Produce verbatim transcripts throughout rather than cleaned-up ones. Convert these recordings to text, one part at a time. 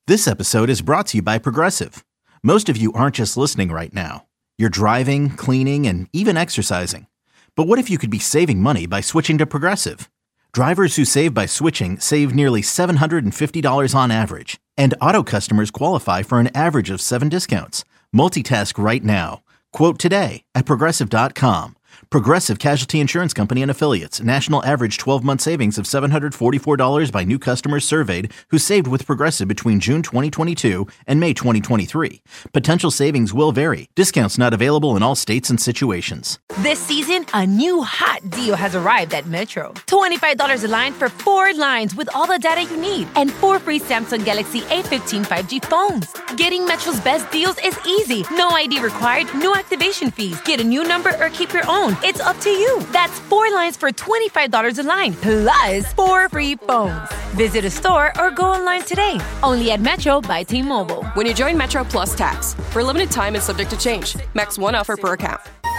This episode is brought to you by Progressive. Most of you aren't just listening right now. You're driving, cleaning, and even exercising. But what if you could be saving money by switching to Progressive? Drivers who save by switching save nearly seven hundred fifty dollars on average. And auto customers qualify for an average of seven discounts. Multitask right now. Quote today at Progressive dot com. Progressive Casualty Insurance Company and Affiliates. National average twelve-month savings of seven hundred forty-four dollars by new customers surveyed who saved with Progressive between June twenty twenty-two and May twenty twenty-three. Potential savings will vary. Discounts not available in all states and situations. This season, a new hot deal has arrived at Metro. twenty-five dollars a line for four lines with all the data you need and four free Samsung Galaxy A fifteen five G phones. Getting Metro's best deals is easy. No I D required, no activation fees. Get a new number or keep your own. It's up to you. That's four lines for twenty-five dollars a line, plus four free phones. Visit a store or go online today. Only at Metro by T-Mobile. When you join Metro Plus Tax, for a limited time and subject to change. Max one offer per account.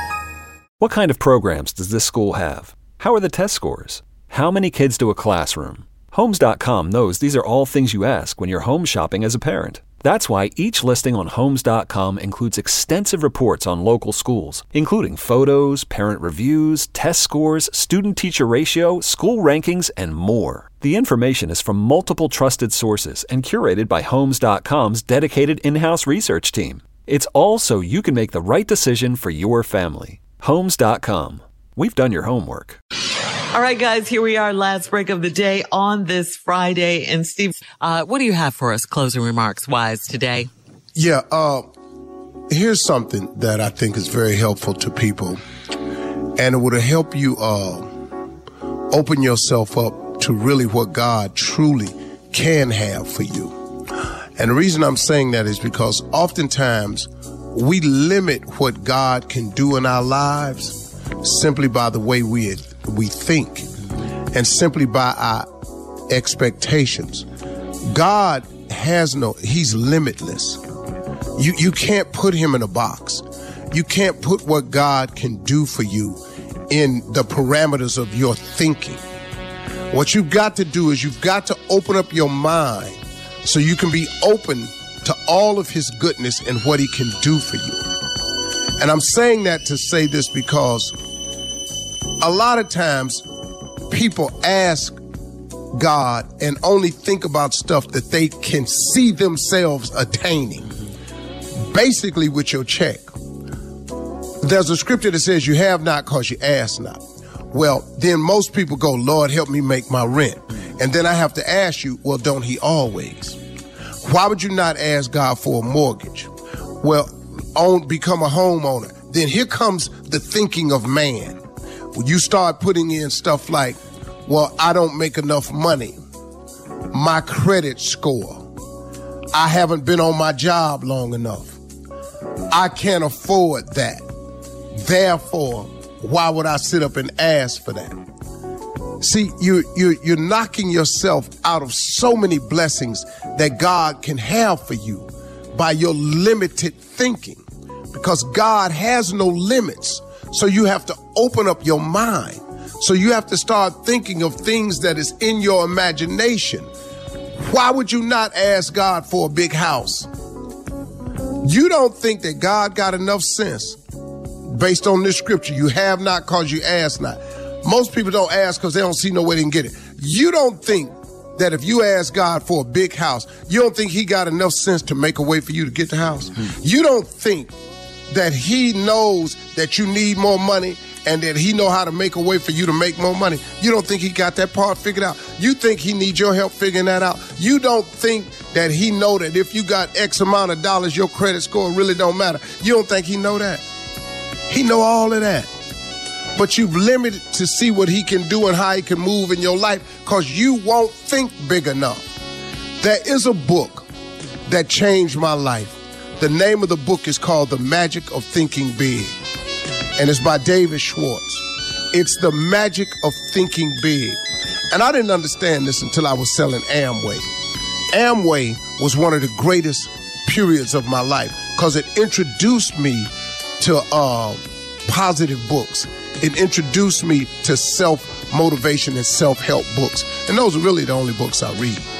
What kind of programs does this school have? How are the test scores? How many kids to a classroom? Homes dot com knows these are all things you ask when you're home shopping as a parent. That's why each listing on Homes dot com includes extensive reports on local schools, including photos, parent reviews, test scores, student-teacher ratio, school rankings, and more. The information is from multiple trusted sources and curated by Homes dot com's dedicated in-house research team. It's all so you can make the right decision for your family. Homes dot com. We've done your homework. All right, guys, here we are, last break of the day on this Friday. And Steve, uh, what do you have for us closing remarks wise today? Yeah, uh, here's something that I think is very helpful to people. And it would help you uh, open yourself up to really what God truly can have for you. And the reason I'm saying that is because oftentimes we limit what God can do in our lives simply by the way we we think and simply by our expectations. God has no, he's limitless. You, you can't put him in a box. You can't put what God can do for you in the parameters of your thinking. What you've got to do is you've got to open up your mind so you can be open to all of his goodness and what he can do for you. And I'm saying that to say this because a lot of times people ask God and only think about stuff that they can see themselves attaining. Basically with your check. There's a scripture that says you have not because you ask not. Well, then most people go, Lord, help me make my rent. And then I have to ask you, well, don't he always? Why would you not ask God for a mortgage? Well, own, become a homeowner. Then here comes the thinking of man. When you start putting in stuff like, well, I don't make enough money. My credit score. I haven't been on my job long enough. I can't afford that. Therefore, why would I sit up and ask for that? See, you, you, you're knocking yourself out of so many blessings that God can have for you by your limited thinking. Because God has no limits. So you have to open up your mind. So you have to start thinking of things that is in your imagination. Why would you not ask God for a big house? You don't think that God got enough sense based on this scripture. You have not because you ask not. Most people don't ask because they don't see no way they can get it. You don't think that if you ask God for a big house, you don't think he got enough sense to make a way for you to get the house? Mm-hmm. You don't think that he knows that you need more money and that he know how to make a way for you to make more money. You don't think he got that part figured out. You think he needs your help figuring that out. You don't think that he know that if you got X amount of dollars, your credit score really don't matter. You don't think he know that. He know all of that. But you've limited to see what he can do and how he can move in your life because you won't think big enough. There is a book that changed my life. The name of the book is called The Magic of Thinking Big, and it's by David Schwartz. It's The Magic of Thinking Big. And I didn't understand this until I was selling Amway. Amway was one of the greatest periods of my life because it introduced me to uh, positive books. It introduced me to self-motivation and self-help books. And those are really the only books I read.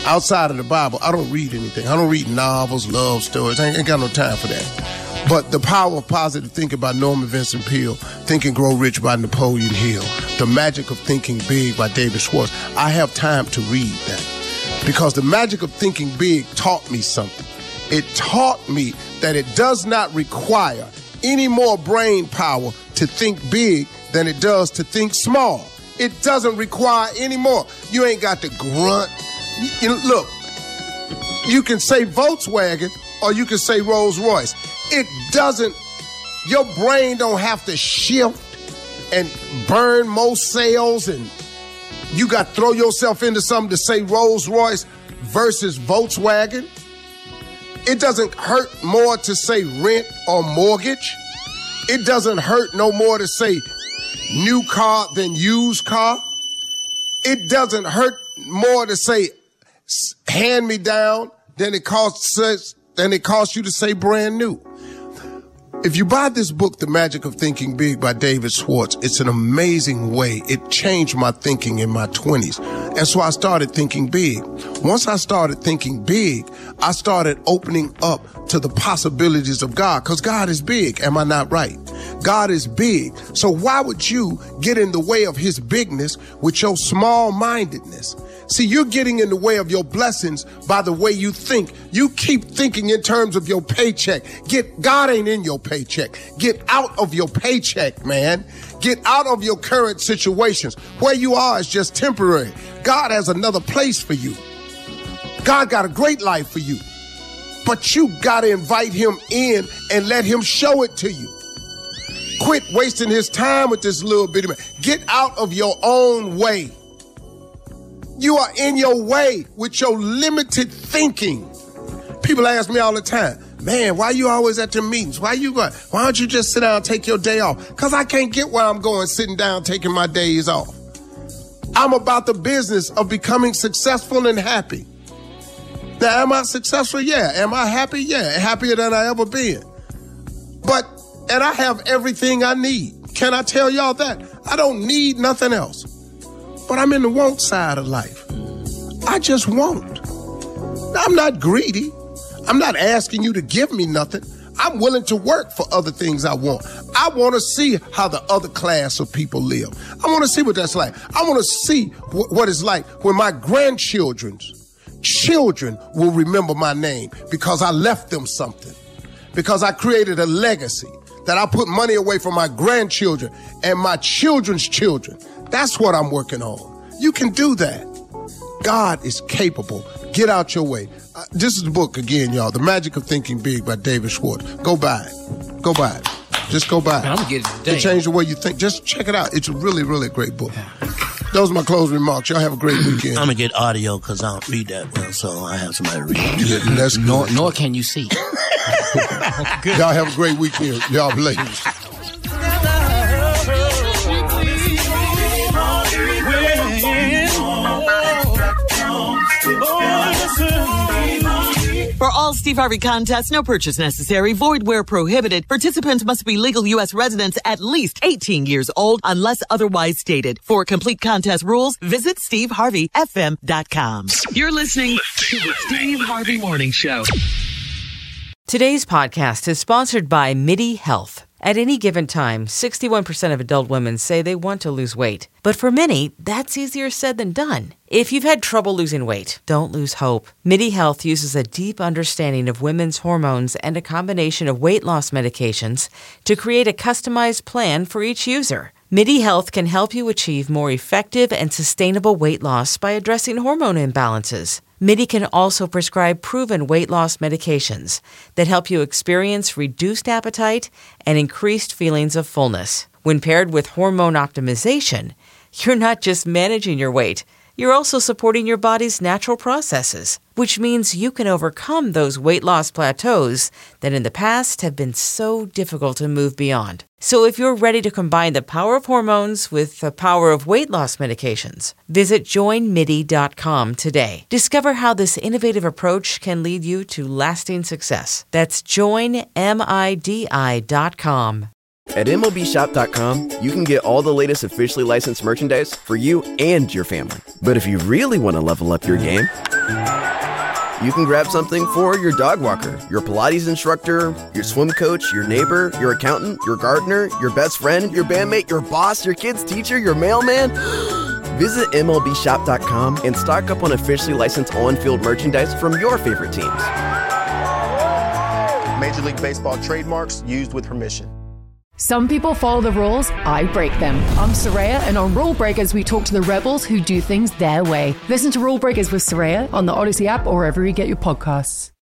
outside of the Bible, I don't read anything. I don't read novels, love stories. I ain't, ain't got no time for that. But The Power of Positive Thinking by Norman Vincent Peale, Think and Grow Rich by Napoleon Hill, The Magic of Thinking Big by David Schwartz, I have time to read that. Because the magic of thinking big taught me something. It taught me that it does not require any more brain power to think big than it does to think small. It doesn't require any more. You ain't got to grunt. You, you know, look, you can say Volkswagen or you can say Rolls Royce. It doesn't, your brain don't have to shift and burn more cells, and you got to throw yourself into something to say Rolls Royce versus Volkswagen. It doesn't hurt more to say rent or mortgage. It doesn't hurt no more to say new car than used car. It doesn't hurt more to say hand me down than it costs than it costs you to say brand new. If you buy this book, The Magic of Thinking Big by David Schwartz, it's an amazing way. It changed my thinking in my twenties. And so I started thinking big. Once I started thinking big, I started opening up to the possibilities of God, because God is big. Am I not right? God is big. So why would you get in the way of his bigness with your small-mindedness? See, you're getting in the way of your blessings by the way you think. You keep thinking in terms of your paycheck. Get God ain't in your paycheck. Get out of your paycheck, man. Get out of your current situations. Where you are is just temporary. God has another place for you. God got a great life for you. But you got to invite him in and let him show it to you. Quit wasting his time with this little bitty man. Get out of your own way. You are in your way with your limited thinking. People ask me all the time, man, why you always at the meetings? Why you going? Why don't you just sit down and take your day off? Because I can't get where I'm going sitting down taking my days off. I'm about the business of becoming successful and happy. Now, am I successful? Yeah. Am I happy? Yeah. Happier than I ever been. But, and I have everything I need. Can I tell y'all that? I don't need nothing else. But I'm in the want side of life. I just want. I'm not greedy. I'm not asking you to give me nothing. I'm willing to work for other things I want. I want to see how the other class of people live. I want to see what that's like. I want to see wh- what it's like when my grandchildren's children will remember my name because I left them something, because I created a legacy, that I put money away for my grandchildren and my children's children. That's what I'm working on. You can do that. God is capable. Get out your way. Uh, this is the book again, y'all. The Magic of Thinking Big by David Schwartz. Go buy it. Go buy it. Just go buy it. I'm gonna get it today. To change the way you think. Just check it out. It's a really, really great book. Those are my closing remarks. Y'all have a great weekend. I'm gonna get audio because I don't read that well, so I have somebody read it. Yeah, that's good. Nor, nor can you see. Y'all have a great weekend. Y'all ladies. For all Steve Harvey contests, no purchase necessary, void where prohibited. Participants must be legal U S residents at least eighteen years old unless otherwise stated. For complete contest rules, visit steve harvey f m dot com. You're listening to the Steve Harvey Morning Show. Today's podcast is sponsored by MIDI Health. At any given time, sixty-one percent of adult women say they want to lose weight. But for many, that's easier said than done. If you've had trouble losing weight, don't lose hope. MIDI Health uses a deep understanding of women's hormones and a combination of weight loss medications to create a customized plan for each user. MIDI Health can help you achieve more effective and sustainable weight loss by addressing hormone imbalances. MIDI can also prescribe proven weight loss medications that help you experience reduced appetite and increased feelings of fullness. When paired with hormone optimization, you're not just managing your weight, you're also supporting your body's natural processes, which means you can overcome those weight loss plateaus that in the past have been so difficult to move beyond. So if you're ready to combine the power of hormones with the power of weight loss medications, visit join midi dot com today. Discover how this innovative approach can lead you to lasting success. That's join midi dot com. At M L B shop dot com, you can get all the latest officially licensed merchandise for you and your family. But if you really want to level up your game, you can grab something for your dog walker, your Pilates instructor, your swim coach, your neighbor, your accountant, your gardener, your best friend, your bandmate, your boss, your kid's teacher, your mailman. Visit M L B shop dot com and stock up on officially licensed on-field merchandise from your favorite teams. Major League Baseball trademarks used with permission. Some people follow the rules, I break them. I'm Soraya, and on Rule Breakers, we talk to the rebels who do things their way. Listen to Rule Breakers with Soraya on the Odyssey app or wherever you get your podcasts.